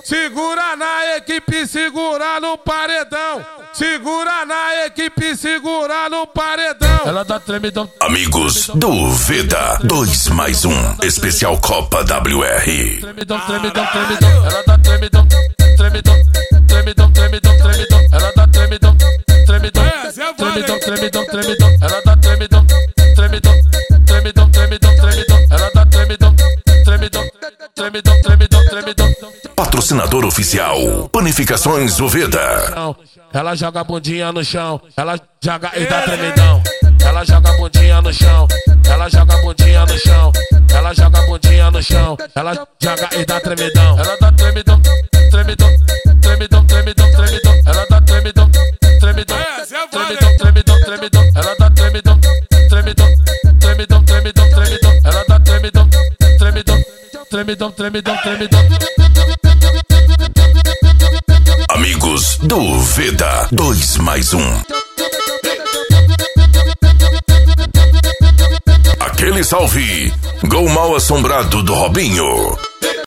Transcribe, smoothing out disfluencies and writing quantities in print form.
segura na equipe, segura no paredão. Segura na equipe, segura no paredão. Ela dá tremidão. Amigos do Veda 2+1 Especial Copa WR. Tremidão, tremidão, tremidão. Ela dá tremidão, tremidão, tremidão, tremidão, tremidão. Ela dá tremidão, tremidão, tremidão, tremidão, tremidão. Ela dá tremidão, tremidão, tremidão, tremidão, tremidão. Ela dá tremidão, tremidão, tremidão, tremidão, tremidão. Patrocinador oficial Panificações Uveda. Ela joga a bundinha no chão, ela joga e dá tremidão. Ela joga a bundinha no chão, ela joga a bundinha no chão, ela joga a bundinha no chão, ela joga e dá tremidão. Ela dá tremidão, tremidão, tremidão, tremidão, tremidão. Ela dá tremidão, tremidão, tremidão, tremidão, tremidão. Ela dá tremidão, tremidão, tremidão, tremidão, tremidão. Ela dá tremidão, tremidão, tremidão, tremidão, tremidão. Amigos do Veda 2+1. Aquele salve, gol mal assombrado do Robinho.